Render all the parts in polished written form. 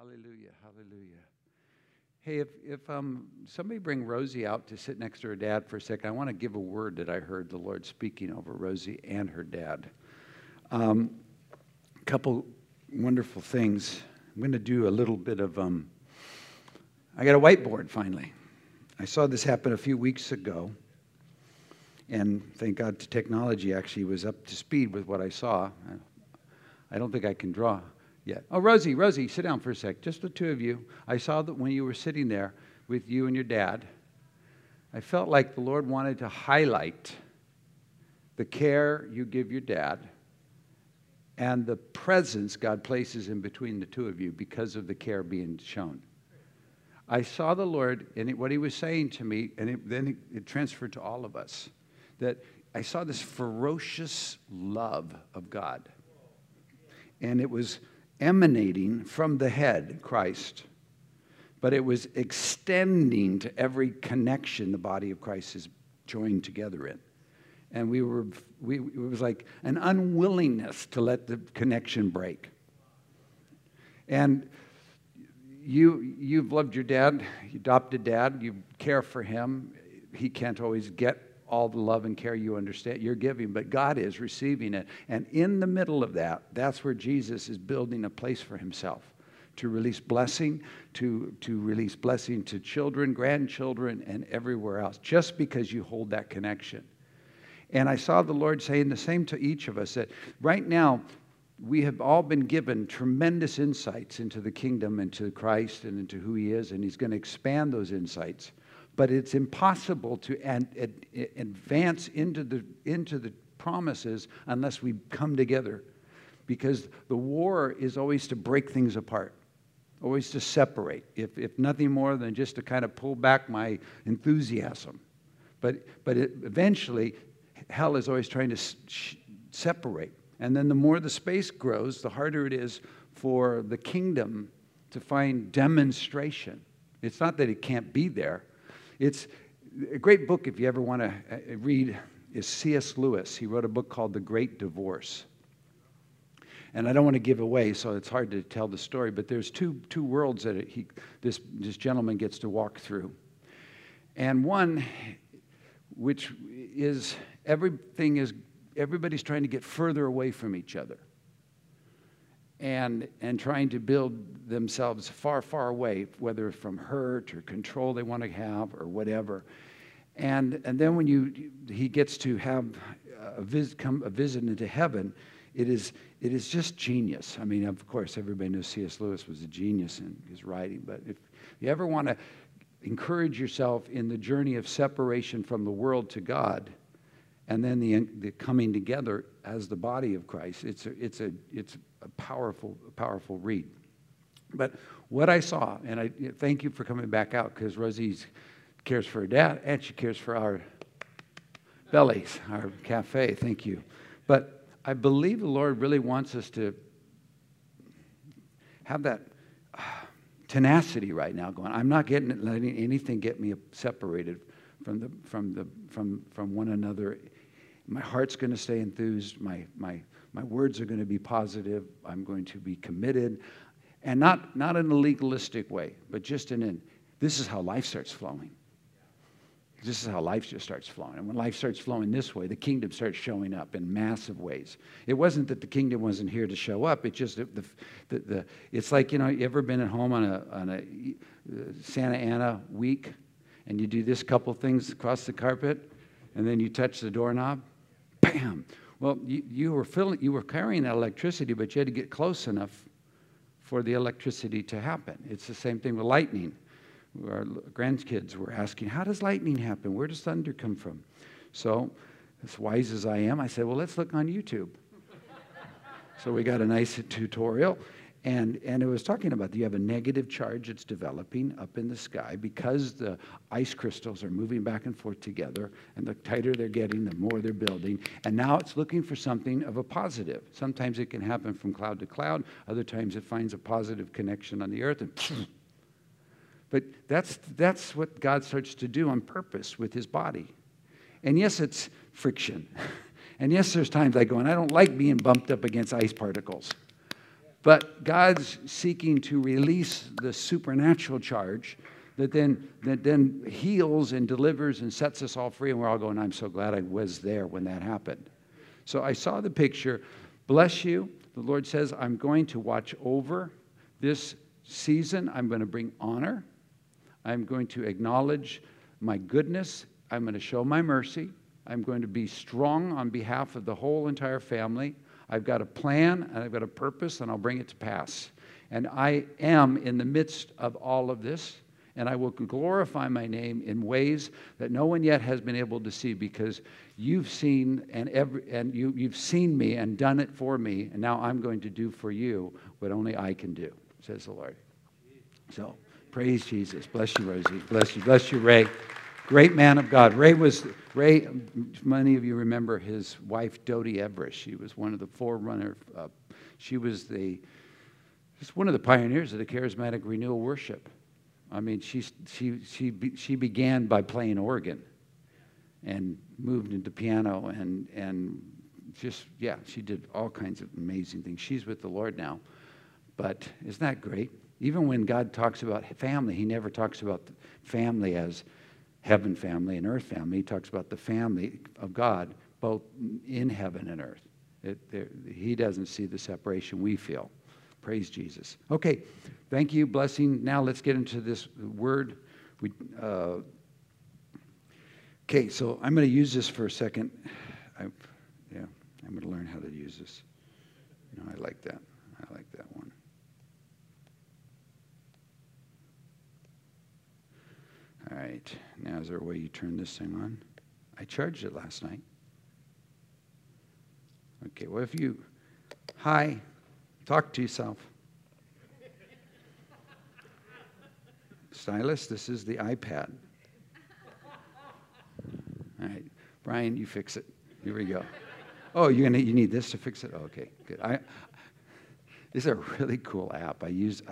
Hallelujah, hallelujah. Hey, if somebody bring Rosie out to sit next to her dad for a second, I want to give a word that I heard the Lord speaking over Rosie and her dad. A couple wonderful things. I'm going to do a little bit of, I got a whiteboard finally. I saw this happen a few weeks ago, and thank God the technology actually was up to speed with what I saw. I don't think I can draw yet. Oh, Rosie, sit down for a sec. Just the two of you. I saw that when you were sitting there with you and your dad, I felt like the Lord wanted to highlight the care you give your dad and the presence God places in between the two of you because of the care being shown. I saw the Lord, and what he was saying to me, and then it transferred to all of us, that I saw this ferocious love of God. And it was emanating from the head, Christ, but it was extending to every connection the body of Christ is joined together in. And it was like an unwillingness to let the connection break. And you've loved your dad, you adopted dad, you care for him. He can't always get all the love and care you understand you're giving, but God is receiving it. And in the middle of that, that's where Jesus is building a place for himself to release blessing, to release blessing to children, grandchildren, and everywhere else, just because you hold that connection. And I saw the Lord saying the same to each of us, that right now we have all been given tremendous insights into the kingdom and to Christ and into who he is, and he's going to expand those insights. But it's impossible to advance into the promises unless we come together, because the war is always to break things apart, always to separate, if nothing more than just to kind of pull back my enthusiasm. But eventually, hell is always trying to separate. And then the more the space grows, the harder it is for the kingdom to find demonstration. It's not that it can't be there. It's a great book, if you ever want to read, is C.S. Lewis. He wrote a book called The Great Divorce. And I don't want to give away, so it's hard to tell the story, but there's two worlds that this gentleman gets to walk through. And one, which is everybody's trying to get further away from each other. And trying to build themselves far, far away, whether from hurt or control they want to have or whatever. And then when he gets to have a visit into heaven, it is just genius. I mean, of course, everybody knows C.S. Lewis was a genius in his writing, but if you ever want to encourage yourself in the journey of separation from the world to God, and then the coming together as the body of Christ, it's a powerful read. But what I saw, and I thank you for coming back out, because Rosie cares for her dad and she cares for our bellies, our cafe. Thank you. But I believe the Lord really wants us to have that tenacity right now going. I'm not letting anything get me separated from one another. My heart's going to stay enthused. My words are going to be positive. I'm going to be committed. And not in a legalistic way, but just this is how life starts flowing. This is how life just starts flowing. And when life starts flowing this way, the kingdom starts showing up in massive ways. It wasn't that the kingdom wasn't here to show up. It's just it's like, you ever been at home on a Santa Ana week, and you do this couple things across the carpet, and then you touch the doorknob, bam. Well, you were carrying that electricity, but you had to get close enough for the electricity to happen. It's the same thing with lightning. Our grandkids were asking, how does lightning happen? Where does thunder come from? So, as wise as I am, I said, well, let's look on YouTube. So we got a nice tutorial. And it was talking about you have a negative charge that's developing up in the sky because the ice crystals are moving back and forth together, and the tighter they're getting, the more they're building. And now it's looking for something of a positive. Sometimes it can happen from cloud to cloud. Other times it finds a positive connection on the earth. But that's what God starts to do on purpose with his body. And yes, it's friction. And yes, there's times I go, and I don't like being bumped up against ice particles. But God's seeking to release the supernatural charge that then heals and delivers and sets us all free. And we're all going, I'm so glad I was there when that happened. So I saw the picture. Bless you. The Lord says, I'm going to watch over this season. I'm going to bring honor. I'm going to acknowledge my goodness. I'm going to show my mercy. I'm going to be strong on behalf of the whole entire family. I've got a plan and I've got a purpose, and I'll bring it to pass. And I am in the midst of all of this, and I will glorify my name in ways that no one yet has been able to see, because you've seen you've seen me and done it for me, and now I'm going to do for you what only I can do, says the Lord. So praise Jesus. Bless you, Rosie. Bless you, Ray. Great man of God. Ray, many of you remember his wife, Dodie Everest. She was one of the forerunner. She was one of the pioneers of the charismatic renewal worship. I mean, she began by playing organ and moved into piano and just, yeah, she did all kinds of amazing things. She's with the Lord now. But isn't that great? Even when God talks about family, he never talks about family as heaven family and earth family. He talks about the family of God, both in heaven and earth. He doesn't see the separation we feel. Praise Jesus. Okay, thank you, blessing. Now let's get into this word. Okay, so I'm going to use this for a second. I'm going to learn how to use this. I like that. I like that one. All right, now is there a way you turn this thing on? I charged it last night. Okay, well, talk to yourself. Stylus, this is the iPad. All right, Brian, you fix it. Here we go. Oh, you need this to fix it? Oh, okay, good. This is a really cool app.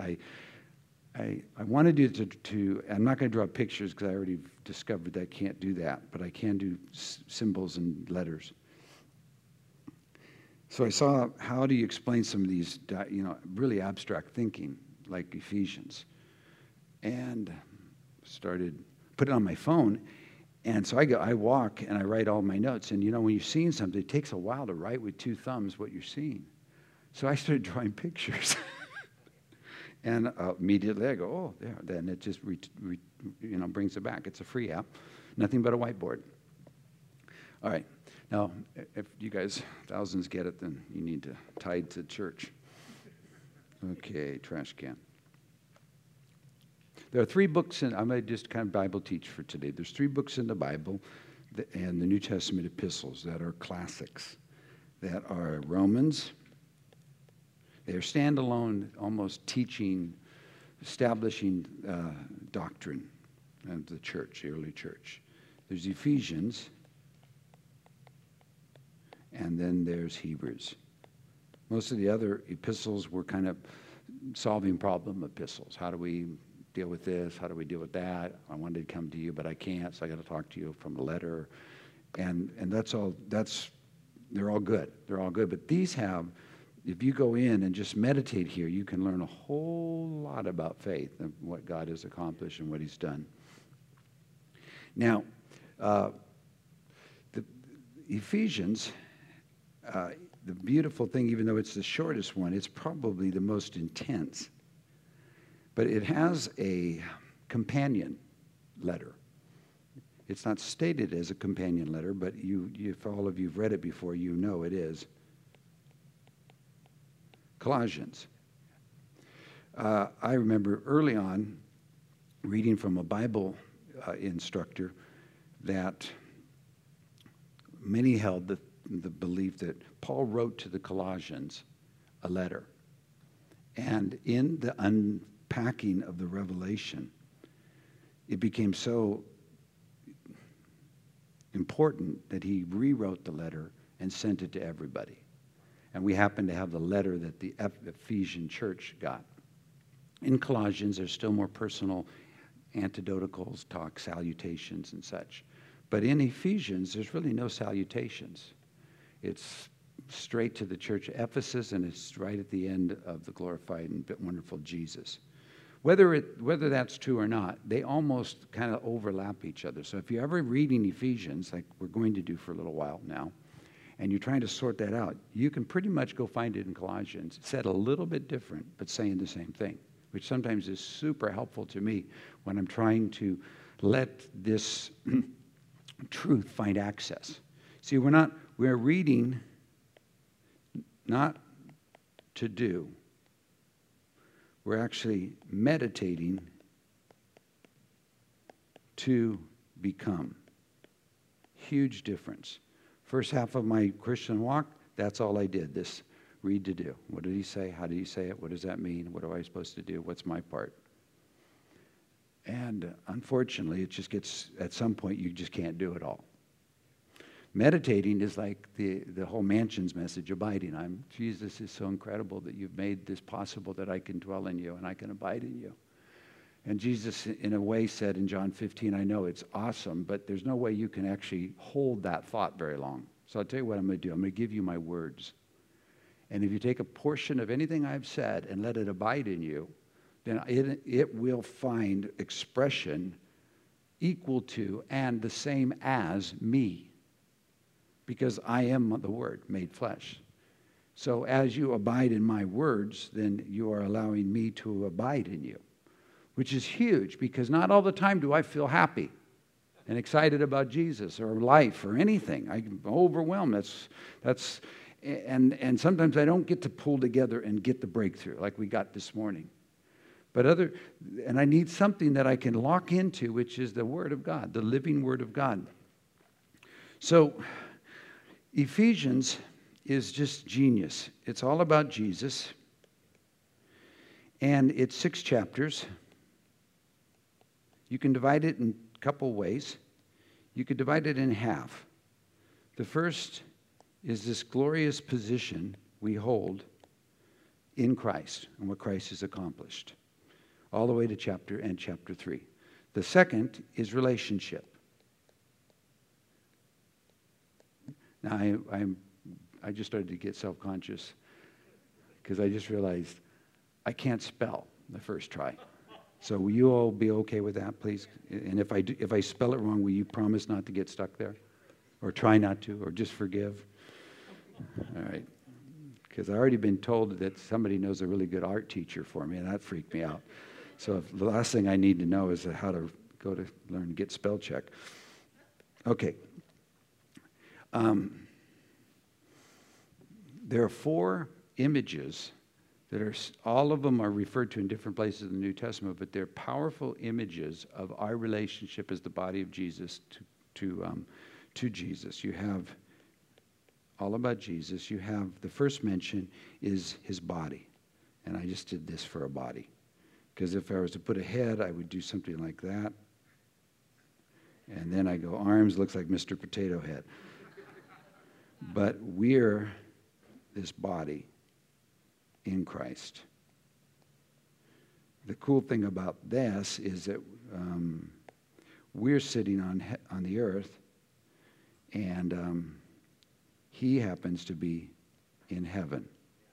I wanted you to I'm not going to draw pictures because I already discovered that I can't do that, but I can do symbols and letters. So I saw, how do you explain some of these, really abstract thinking, like Ephesians, and put it on my phone. And so I walk and I write all my notes. And when you're seeing something, it takes a while to write with two thumbs what you're seeing. So I started drawing pictures. And immediately I go, oh, there. Then it just brings it back. It's a free app. Nothing but a whiteboard. All right. Now, if you guys, thousands, get it, then you need to tithe to church. Okay, trash can. There are 3 books, I'm going to just kind of Bible teach for today. There's 3 books in the Bible and the New Testament epistles that are classics, that are Romans. They're standalone, almost teaching, establishing doctrine of the church, the early church. There's Ephesians, and then there's Hebrews. Most of the other epistles were kind of solving problem epistles. How do we deal with this? How do we deal with that? I wanted to come to you, but I can't, so I got to talk to you from a letter. And that's all. They're all good. They're all good. But these have, if you go in and just meditate here, you can learn a whole lot about faith and what God has accomplished and what he's done. Now, the Ephesians, the beautiful thing, even though it's the shortest one, it's probably the most intense. But it has a companion letter. It's not stated as a companion letter, but if all of you have read it before, you know it is. Colossians. I remember early on reading from a Bible instructor that many held the belief that Paul wrote to the Colossians a letter. And in the unpacking of the revelation, it became so important that he rewrote the letter and sent it to everybody. And we happen to have the letter that the Ephesian church got. In Colossians, there's still more personal antidoticals, talk, salutations, and such. But in Ephesians, there's really no salutations. It's straight to the church of Ephesus, and it's right at the end of the glorified and wonderful Jesus. Whether that's true or not, they almost kind of overlap each other. So if you're ever reading Ephesians, like we're going to do for a little while now, and you're trying to sort that out, you can pretty much go find it in Colossians. It's said a little bit different, but saying the same thing, which sometimes is super helpful to me when I'm trying to let this truth find access. See, we're reading not to do. We're actually meditating to become. Huge difference. First half of my Christian walk, that's all I did, this read to do. What did he say? How did he say it? What does that mean? What am I supposed to do? What's my part? And unfortunately, it just gets, at some point, you just can't do it all. Meditating is like the whole mansions message, abiding. Jesus is so incredible that you've made this possible that I can dwell in you and I can abide in you. And Jesus, in a way, said in John 15, I know it's awesome, but there's no way you can actually hold that thought very long. So I'll tell you what I'm going to do. I'm going to give you my words. And if you take a portion of anything I've said and let it abide in you, then it will find expression equal to and the same as me. Because I am the Word made flesh. So as you abide in my words, then you are allowing me to abide in you. Which is huge, because not all the time do I feel happy and excited about Jesus or life or anything. I'm overwhelmed. And sometimes I don't get to pull together and get the breakthrough like we got this morning. And I need something that I can lock into, which is the Word of God, the living Word of God. So Ephesians is just genius. It's all about Jesus. And it's 6 chapters. You can divide it in a couple ways. You could divide it in half. The first is this glorious position we hold in Christ and what Christ has accomplished, all the way to chapter 3. The second is relationship. Now, I just started to get self-conscious because I just realized I can't spell the first try. So will you all be okay with that, please? And if I spell it wrong, will you promise not to get stuck there? Or try not to, or just forgive? All right. Because I've already been told that somebody knows a really good art teacher for me, and that freaked me out. So the last thing I need to know is how to go to learn to get spell check. Okay. There are 4 images that are, all of them are referred to in different places in the New Testament, but they're powerful images of our relationship as the body of Jesus to Jesus. You have all about Jesus. You have the first mention is his body, and I just did this for a body, because if I was to put a head, I would do something like that, and then I go arms, looks like Mr. Potato Head. But we're this body in Christ. The cool thing about this is that we're sitting on the earth, and he happens to be in heaven.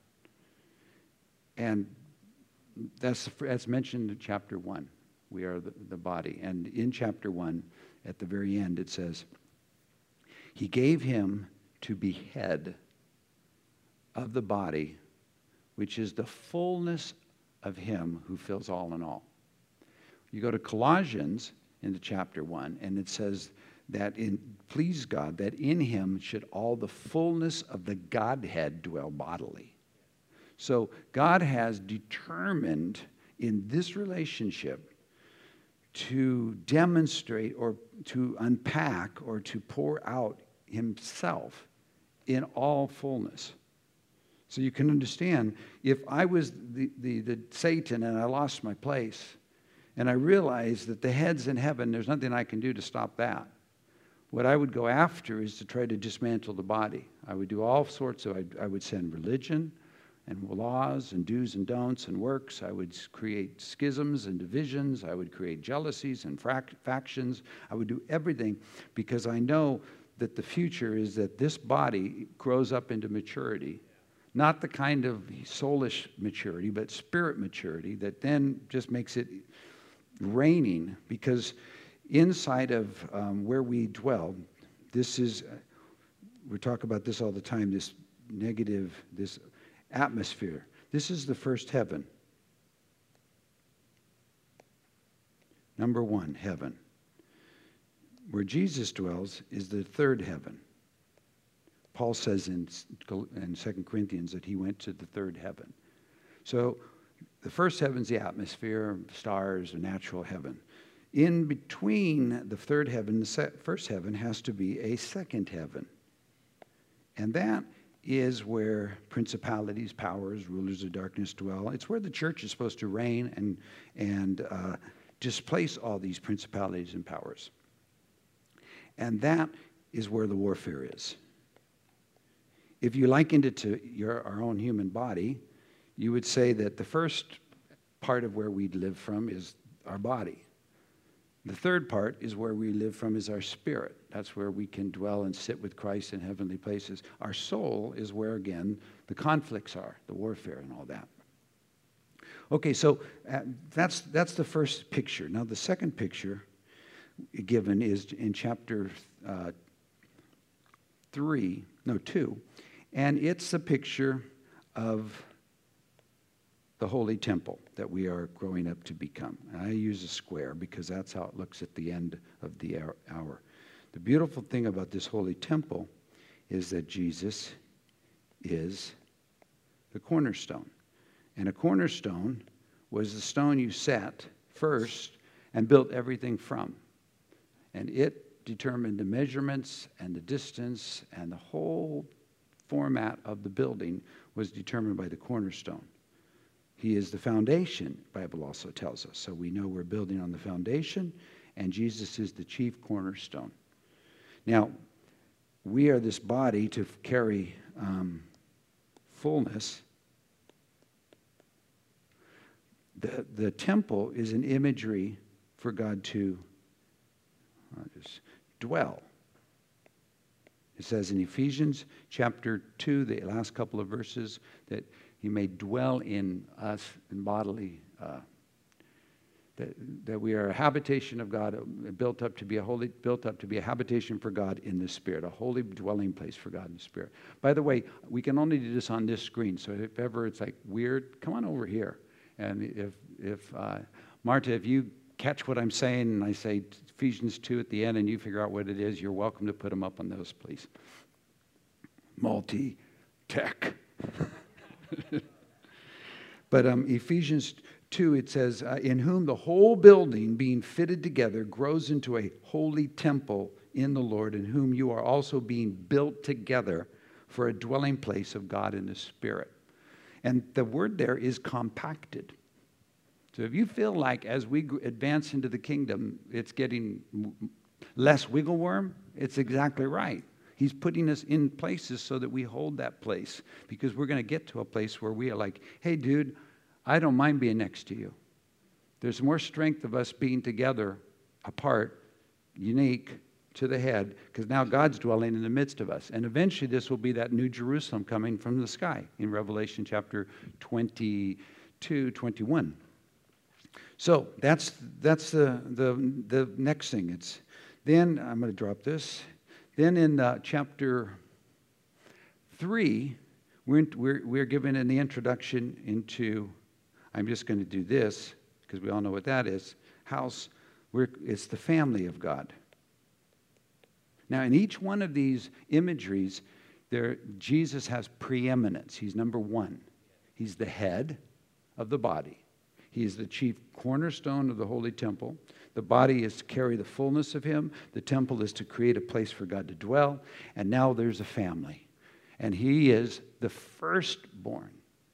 And that's mentioned in chapter 1. We are the body. And in chapter 1, at the very end, it says, he gave him to be head of the body, which is the fullness of him who fills all in all. You go to Colossians into chapter 1, and it says that please God, that in him should all the fullness of the Godhead dwell bodily. So God has determined in this relationship to demonstrate or to unpack or to pour out himself in all fullness. So you can understand, if I was the Satan and I lost my place, and I realized that the head's in heaven, there's nothing I can do to stop that. What I would go after is to try to dismantle the body. I would do all sorts of, I would send religion and laws and do's and don'ts and works. I would create schisms and divisions. I would create jealousies and factions. I would do everything because I know that the future is that this body grows up into maturity, not the kind of soulish maturity, but spirit maturity that then just makes it reigning, because inside of where we dwell, this is, we talk about this all the time, this negative, this atmosphere. This is the first heaven. Number one, heaven. Where Jesus dwells is the third heaven. Paul says in 2 Corinthians that he went to the third heaven. So the first heaven's the atmosphere, stars, a natural heaven. In between the third heaven, the first heaven has to be a second heaven. And that is where principalities, powers, rulers of darkness dwell. It's where the church is supposed to reign and displace all these principalities and powers. And that is where the warfare is. If you likened it to our own human body, you would say that the first part of where we live from is our body. The third part is where we live from is our spirit. That's where we can dwell and sit with Christ in heavenly places. Our soul is where, again, the conflicts are, the warfare and all that. Okay, so that's the first picture. Now, the second picture given is in chapter 2, and it's a picture of the holy temple that we are growing up to become. And I use a square because that's how it looks at the end of the hour. The beautiful thing about this holy temple is that Jesus is the cornerstone. And a cornerstone was the stone you set first and built everything from. And it determined the measurements and the distance, and the whole format of the building was determined by the cornerstone. He is the foundation, the Bible also tells us. So we know we're building on the foundation, and Jesus is the chief cornerstone. Now, we are this body to carry fullness. The temple is an imagery for God to just dwell. It says in Ephesians chapter 2, the last couple of verses, that he may dwell in us in bodily, that we are a habitation of God, built up to be a habitation for God in the Spirit, a holy dwelling place for God in the Spirit. By the way, we can only do this on this screen, so if ever it's like weird, come on over here. And if Marta, if you catch what I'm saying and I say Ephesians 2 at the end and you figure out what it is, you're welcome to put them up on those, please. Multi-tech. But Ephesians 2, it says, in whom the whole building being fitted together grows into a holy temple in the Lord, in whom you are also being built together for a dwelling place of God in the Spirit. And the word there is compacted. So if you feel like as we advance into the kingdom, it's getting less wiggle worm, it's exactly right. He's putting us in places so that we hold that place, because we're going to get to a place where we are like, hey, dude, I don't mind being next to you. There's more strength of us being together, apart, unique to the head, because now God's dwelling in the midst of us. And eventually this will be that new Jerusalem coming from the sky in Revelation chapter 22, 21. So that's the next thing. Then I'm going to drop this. Then in chapter 3, we're given in the introduction into, I'm just going to do this because we all know what that is, house. It's the family of God. Now in each one of these imageries, Jesus has preeminence. He's number one. He's the head of the body. He is the chief cornerstone of the holy temple. The body is to carry the fullness of him. The temple is to create a place for God to dwell. And now there's a family. And he is the firstborn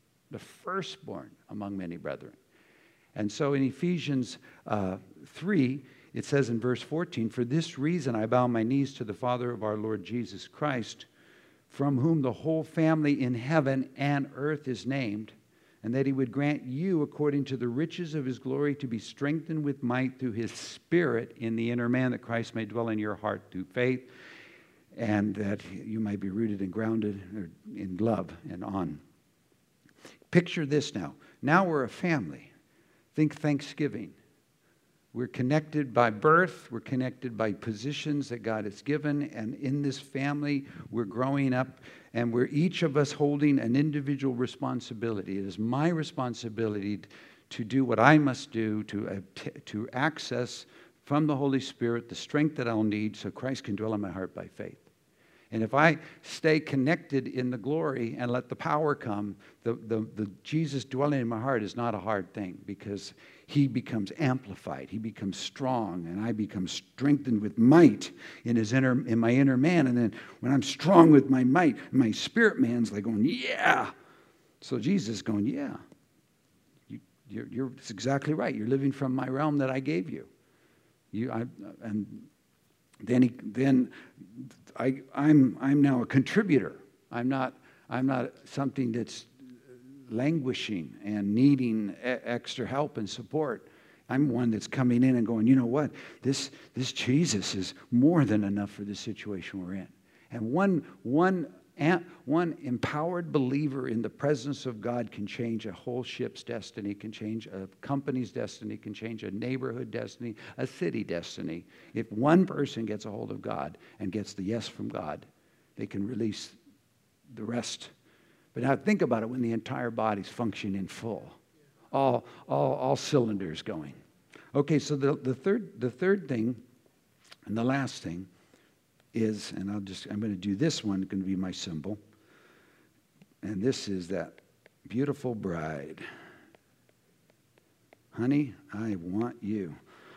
among many brethren. And so in Ephesians 3, it says in verse 14, for this reason I bow my knees to the Father of our Lord Jesus Christ, from whom the whole family in heaven and earth is named, and that he would grant you, according to the riches of his glory, to be strengthened with might through his Spirit in the inner man, that Christ may dwell in your heart through faith. and that you might be rooted and grounded in love and on. Picture this now. Now we're a family. Think Thanksgiving. We're connected by birth. We're connected by positions that God has given. And in this family, we're growing up, and we're each of us holding an individual responsibility. It is my responsibility to do what I must do to access from the Holy Spirit the strength that I'll need so Christ can dwell in my heart by faith. And if I stay connected in the glory and let the power come, the Jesus dwelling in my heart is not a hard thing, because he becomes amplified. He becomes strong, and I become strengthened with might in my inner man. And then when I'm strong with my might, my spirit man's like going, yeah. So Jesus is going, yeah. It's exactly right. You're living from my realm that I gave you. I'm now a contributor. I'm not something that's languishing and needing extra help and support. I'm one that's coming in and going, you know what? This Jesus is more than enough for the situation we're in. And one empowered believer in the presence of God can change a whole ship's destiny, can change a company's destiny, can change a neighborhood destiny, a city destiny. If one person gets a hold of God and gets the yes from God, they can release the rest. But now think about it when the entire body's functioning in full, all cylinders going. Okay, so the third thing and the last thing is, and I'm going to do this one, going to be my symbol. And this is that beautiful bride. Honey, I want you.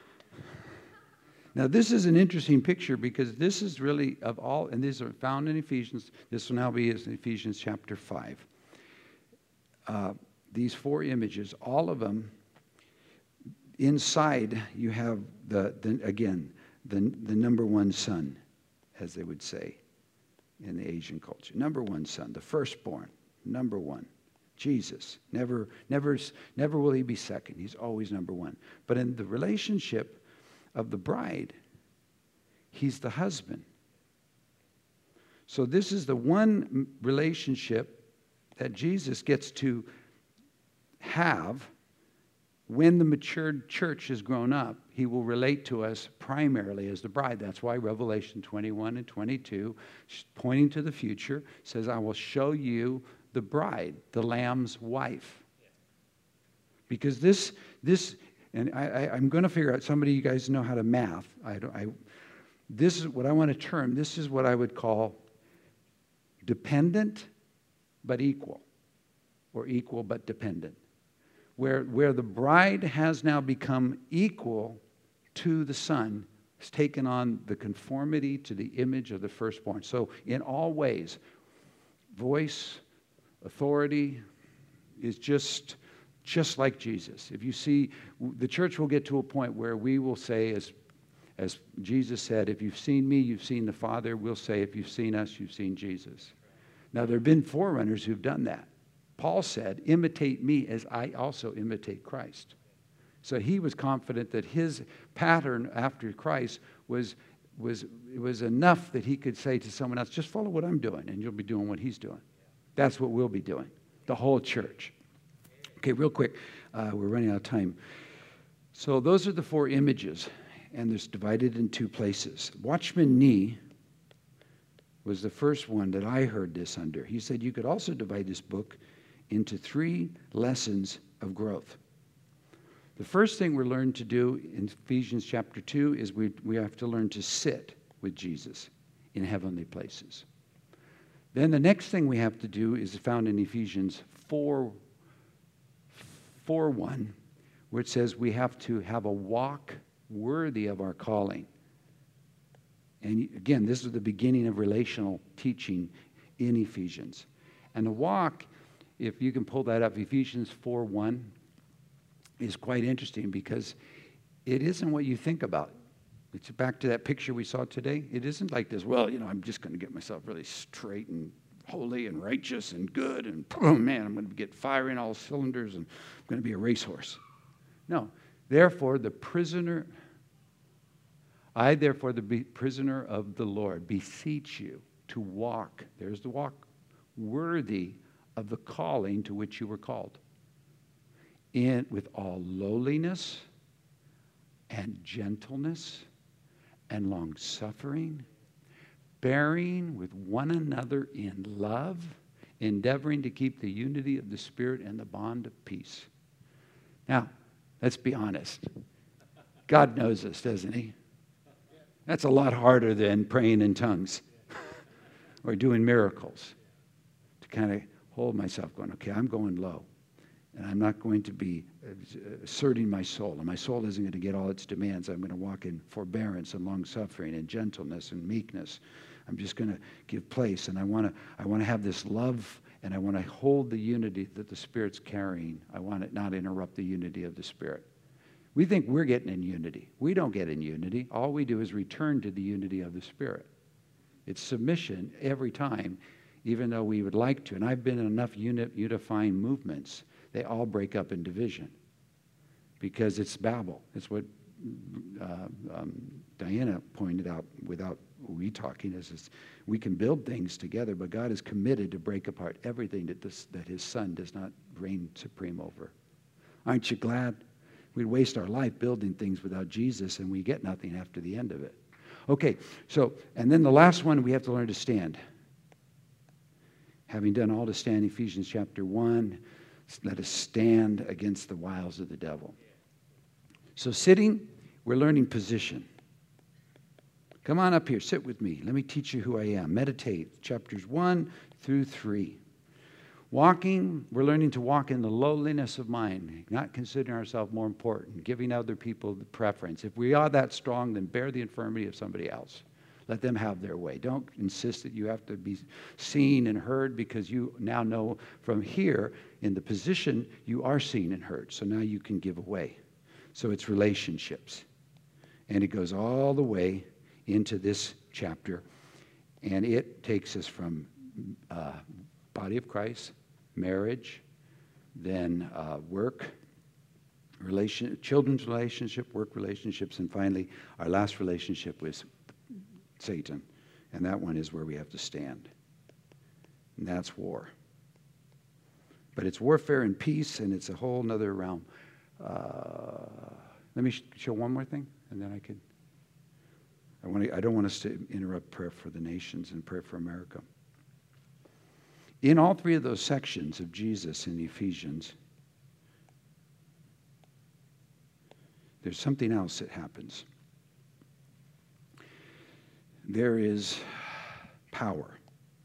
Now, this is an interesting picture, because this is really of all, and these are found in Ephesians. This will now be in Ephesians chapter 5. These four images, all of them, inside you have the number one son, as they would say in the Asian culture. Number one son, the firstborn, number one. Jesus. Never will he be second. He's always number one. But in the relationship of the bride, he's the husband. So this is the one relationship that Jesus gets to have. When the matured church has grown up, he will relate to us primarily as the bride. That's why Revelation 21 and 22, pointing to the future, says, I will show you the bride, the Lamb's wife. Because this, and I'm going to figure out, somebody of you guys know how to math. This is what I want to term, this is what I would call dependent but equal, or equal but dependent. Where the bride has now become equal to the son, has taken on the conformity to the image of the firstborn. So in all ways, voice, authority is just like Jesus. If you see, the church will get to a point where we will say, as Jesus said, if you've seen me, you've seen the Father. We'll say, if you've seen us, you've seen Jesus. Now, there have been forerunners who've done that. Paul said, imitate me as I also imitate Christ. So he was confident that his pattern after Christ was enough that he could say to someone else, just follow what I'm doing, and you'll be doing what he's doing. That's what we'll be doing, the whole church. Okay, real quick, we're running out of time. So those are the four images, and it's divided in two places. Watchman Nee was the first one that I heard this under. He said you could also divide this book into 3 lessons of growth. The first thing we're learned to do in Ephesians chapter 2 is we have to learn to sit with Jesus in heavenly places. Then the next thing we have to do is found in Ephesians 4:1, where it says we have to have a walk worthy of our calling. And again, this is the beginning of relational teaching in Ephesians. And the walk, if you can pull that up, Ephesians 4:1 is quite interesting, because it isn't what you think about. It's back to that picture we saw today. It isn't like this, well, I'm just going to get myself really straight and holy and righteous and good, and oh man, I'm going to get firing all cylinders, and I'm going to be a racehorse. No. Therefore, the prisoner I, therefore, the prisoner of the Lord, beseech you to walk, there's the walk, worthy of the calling to which you were called, with all lowliness and gentleness and long-suffering, bearing with one another in love, endeavoring to keep the unity of the Spirit and the bond of peace. Now, let's be honest. God knows us, doesn't he? That's a lot harder than praying in tongues or doing miracles. To kind of hold myself going, okay, I'm going low. And I'm not going to be asserting my soul. And my soul isn't going to get all its demands. I'm going to walk in forbearance and long-suffering and gentleness and meekness. I'm just going to give place. And I want to have this love, and I want to hold the unity that the Spirit's carrying. I want it not interrupt the unity of the Spirit. We think we're getting in unity. We don't get in unity. All we do is return to the unity of the Spirit. It's submission every time, even though we would like to. And I've been in enough unifying movements. They all break up in division because it's Babel. It's what Diana pointed out without we talking. Is we can build things together, but God is committed to break apart everything that His Son does not reign supreme over. Aren't you glad? We'd waste our life building things without Jesus, and we get nothing after the end of it. Okay, so, and then the last one, we have to learn to stand. Having done all to stand, Ephesians chapter 1, let us stand against the wiles of the devil. So sitting, we're learning position. Come on up here, sit with me. Let me teach you who I am. Meditate, chapters 1 through 3. Walking, we're learning to walk in the lowliness of mind, not considering ourselves more important, giving other people the preference. If we are that strong, then bear the infirmity of somebody else. Let them have their way. Don't insist that you have to be seen and heard, because you now know from here in the position you are seen and heard. So now you can give away. So it's relationships. And it goes all the way into this chapter. And it takes us from body of Christ, marriage, then work, children's relationship, work relationships, and finally our last relationship with Satan. And that one is where we have to stand. And that's war. But it's warfare and peace, and it's a whole nother realm. Let me show one more thing, and then I don't want us to interrupt prayer for the nations and prayer for America. In all three of those sections of Jesus in Ephesians, there's something else that happens. There is power.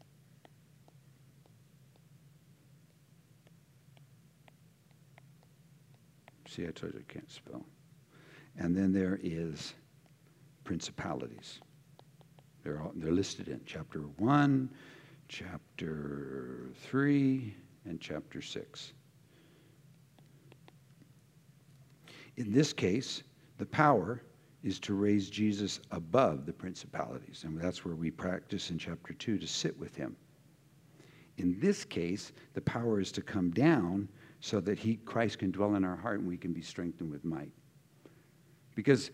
See, I told you I can't spell. And then there is principalities. They're listed in chapter 1, chapter 3, and chapter 6. In this case, the power is to raise Jesus above the principalities. And that's where we practice in chapter 2 to sit with him. In this case, the power is to come down so that Christ can dwell in our heart and we can be strengthened with might. Because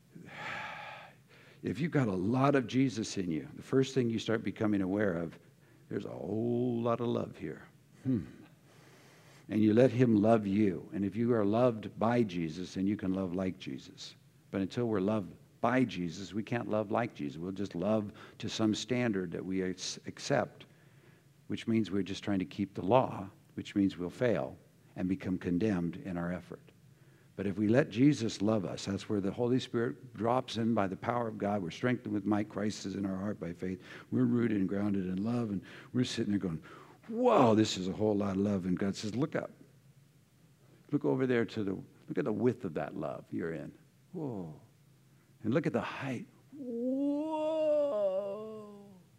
if you've got a lot of Jesus in you, the first thing you start becoming aware of, there's a whole lot of love here. And you let him love you. And if you are loved by Jesus, then you can love like Jesus. But until we're loved by Jesus, we can't love like Jesus. We'll just love to some standard that we accept, which means we're just trying to keep the law, which means we'll fail and become condemned in our effort. But if we let Jesus love us, that's where the Holy Spirit drops in by the power of God. We're strengthened with might. Christ is in our heart by faith. We're rooted and grounded in love. And we're sitting there going, whoa, this is a whole lot of love. And God says, look up. Look over there look at the width of that love you're in. Whoa. And look at the height. Whoa.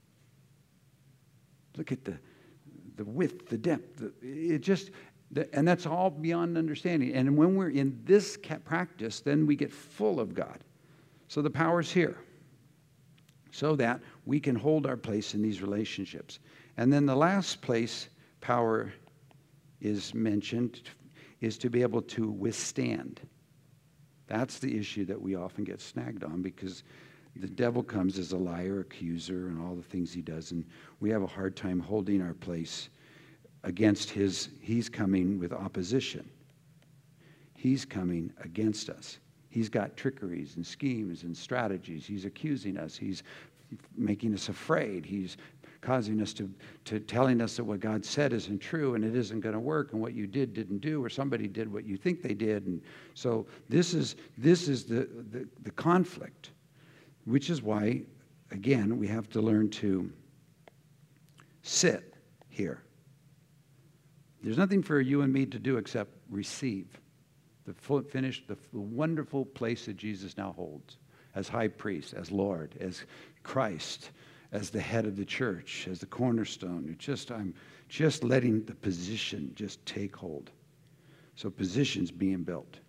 Look at the width, the depth. And that's all beyond understanding. And when we're in this practice, then we get full of God. So the power's here so that we can hold our place in these relationships. And then the last place power is mentioned is to be able to withstand. That's the issue that we often get snagged on, because the devil comes as a liar, accuser, and all the things he does, and we have a hard time holding our place against he's coming with opposition. He's coming against us. He's got trickeries and schemes and strategies. He's accusing us. He's making us afraid. He's causing us to telling us that what God said isn't true and it isn't going to work, and what you didn't do, or somebody did what you think they did. And so this is the conflict, which is why, again, we have to learn to sit here. There's nothing for you and me to do except receive the wonderful place that Jesus now holds as high priest, as Lord, as Christ, as the head of the church, as the cornerstone. I'm just letting the position just take hold. So position's being built.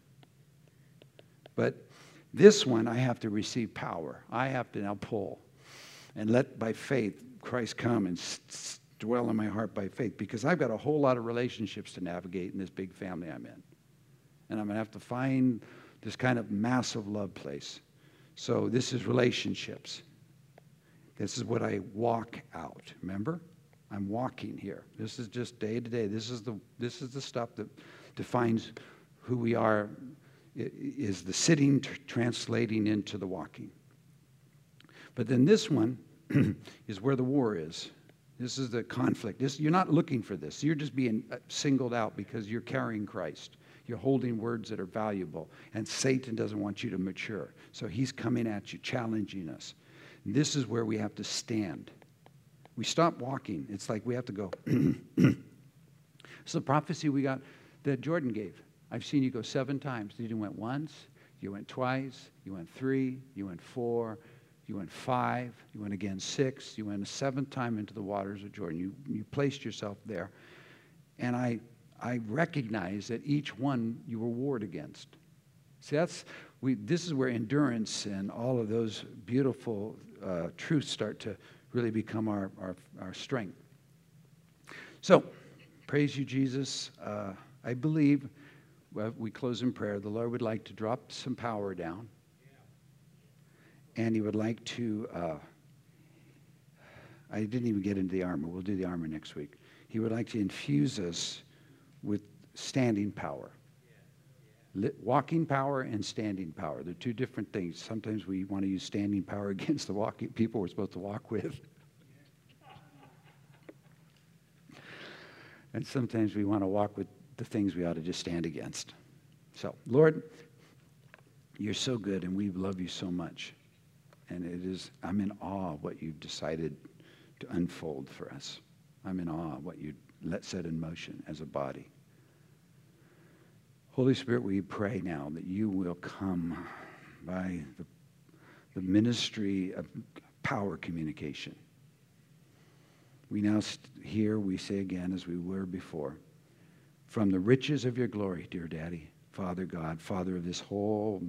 But this one, I have to receive power. I have to now pull and let, by faith, Christ come and dwell in my heart by faith, because I've got a whole lot of relationships to navigate in this big family I'm in. And I'm going to have to find this kind of massive love place. So this is relationships. This is what I walk out. Remember? I'm walking here. This is just day to day. This is the stuff that defines who we are, is the sitting translating into the walking. But then this one is where the war is. This is the conflict. You're not looking for this. You're just being singled out because you're carrying Christ. You're holding words that are valuable. And Satan doesn't want you to mature. So he's coming at you, challenging us. And this is where we have to stand. We stop walking. It's like we have to go. It's the prophecy we got that Jordan gave. I've seen you go 7 times. You went once, you went twice, you went 3, you went 4, you went 5, you went again 6, you went a 7th time into the waters of Jordan. You placed yourself there. And I recognize that each one you were warred against. See, this is where endurance and all of those beautiful truths start to really become our strength. So, praise you, Jesus. I believe, we close in prayer, the Lord would like to drop some power down. And he would like to, I didn't even get into the armor. We'll do the armor next week. He would like to infuse us with standing power. Walking power and standing power. They're 2 different things. Sometimes we want to use standing power against the walking people we're supposed to walk with. And sometimes we want to walk with the things we ought to just stand against. So, Lord, you're so good and we love you so much. And I'm in awe of what you've decided to unfold for us. I'm in awe of what you set in motion as a body. Holy Spirit, we pray now that you will come by the ministry of power communication. We now we say again, as we were before, from the riches of your glory, dear Daddy, Father God, Father of this whole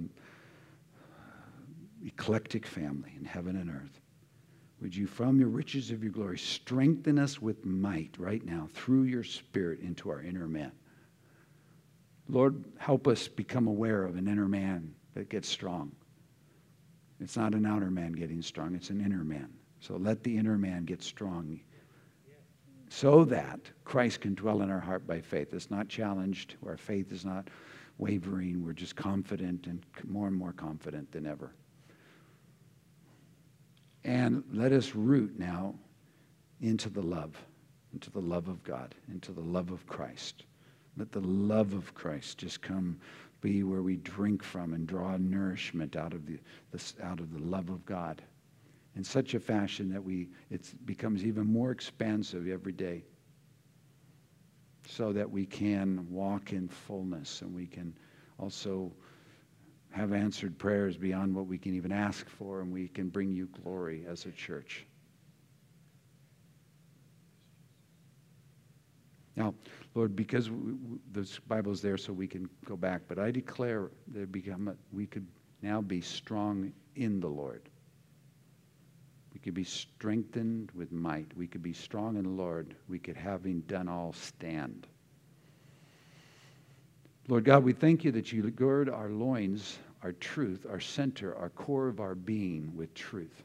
eclectic family in heaven and earth, would you, from your riches of your glory, strengthen us with might right now through your Spirit into our inner man. Lord, help us become aware of an inner man that gets strong. It's not an outer man getting strong, it's an inner man. So let the inner man get strong so that Christ can dwell in our heart by faith. It's not challenged. Our faith is not wavering. We're just confident and more confident than ever. And let us root now into the love of God, into the love of Christ. Let the love of Christ just come be where we drink from and draw nourishment out of the love of God in such a fashion that it becomes even more expansive every day, so that we can walk in fullness and we can also have answered prayers beyond what we can even ask for, and we can bring you glory as a church. Now, Lord, because the Bible is there so we can go back, but I declare that we could now be strong in the Lord. We could be strengthened with might. We could be strong in the Lord. We could, having done all, stand. Lord God, we thank you that you gird our loins our truth, our center, our core of our being with truth.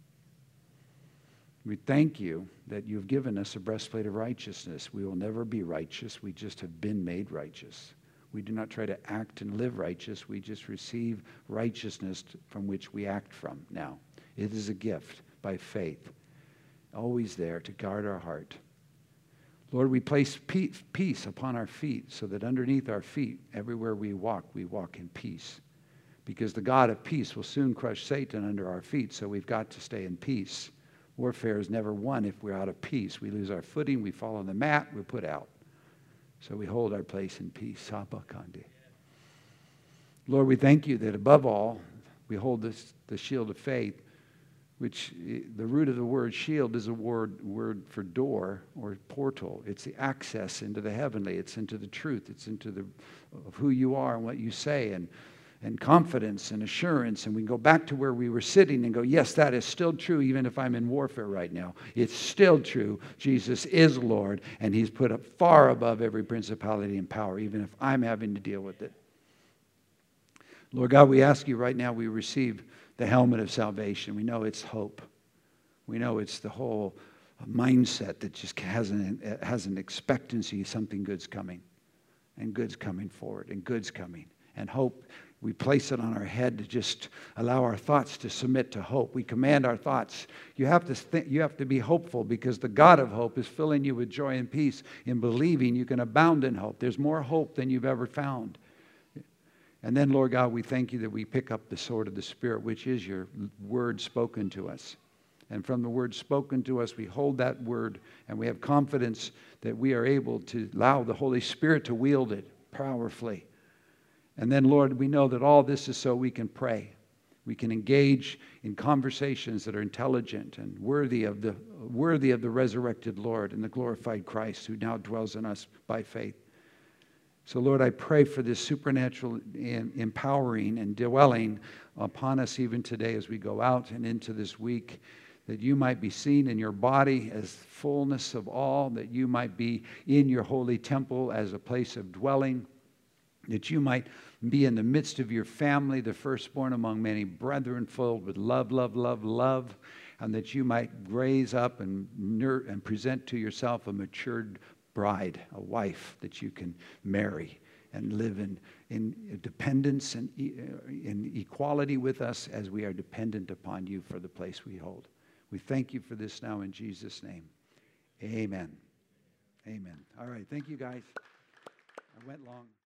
We thank you that you've given us a breastplate of righteousness. We will never be righteous. We just have been made righteous. We do not try to act and live righteous. We just receive righteousness from which we act from now. It is a gift by faith, always there to guard our heart. Lord, we place peace upon our feet so that underneath our feet, everywhere we walk in peace. Because the God of peace will soon crush Satan under our feet, so we've got to stay in peace. Warfare is never won if we're out of peace. We lose our footing, we fall on the mat, we're put out. So we hold our place in peace. Lord, we thank you that above all, we hold the shield of faith, which the root of the word shield is a word for door or portal. It's the access into the heavenly. It's into the truth. It's into of who you are and what you say, and confidence and assurance. And we go back to where we were sitting and go, yes, that is still true even if I'm in warfare right now. It's still true. Jesus is Lord, and he's put up far above every principality and power, even if I'm having to deal with it. Lord God, we ask you right now, we receive the helmet of salvation. We know it's hope. We know it's the whole mindset that just has an expectancy, something good's coming, and good's coming forward, and good's coming. And hope, we place it on our head to just allow our thoughts to submit to hope. We command our thoughts. You have to be hopeful, because the God of hope is filling you with joy and peace in believing you can abound in hope. There's more hope than you've ever found. And then, Lord God, we thank you that we pick up the sword of the Spirit, which is your word spoken to us. And from the word spoken to us, we hold that word, and we have confidence that we are able to allow the Holy Spirit to wield it powerfully. And then, Lord, we know that all this is so we can pray. We can engage in conversations that are intelligent and worthy of the resurrected Lord and the glorified Christ who now dwells in us by faith. So, Lord, I pray for this supernatural empowering and dwelling upon us even today as we go out and into this week, that you might be seen in your body as fullness of all, that you might be in your holy temple as a place of dwelling, that you might be in the midst of your family, the firstborn among many brethren, filled with love, love, love, love, and that you might raise up and present to yourself a matured bride, a wife that you can marry and live in dependence and in equality with us as we are dependent upon you for the place we hold. We thank you for this now in Jesus' name. Amen. Amen. All right. Thank you, guys. I went long.